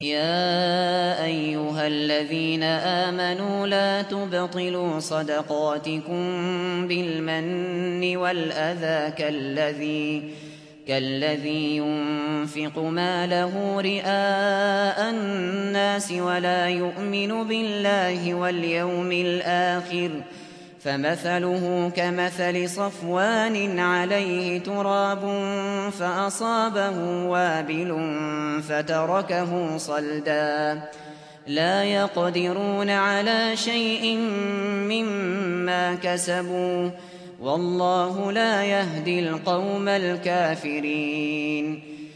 يا أيها الذين آمنوا لا تبطلوا صدقاتكم بالمن والأذى كالذي ينفق ماله رئاء الناس ولا يؤمن بالله واليوم الآخر فمثله كمثل صفوان عليه تراب فأصابه وابل فتركه صلدا لا يقدرون على شيء مما كسبوا والله لا يهدي القوم الكافرين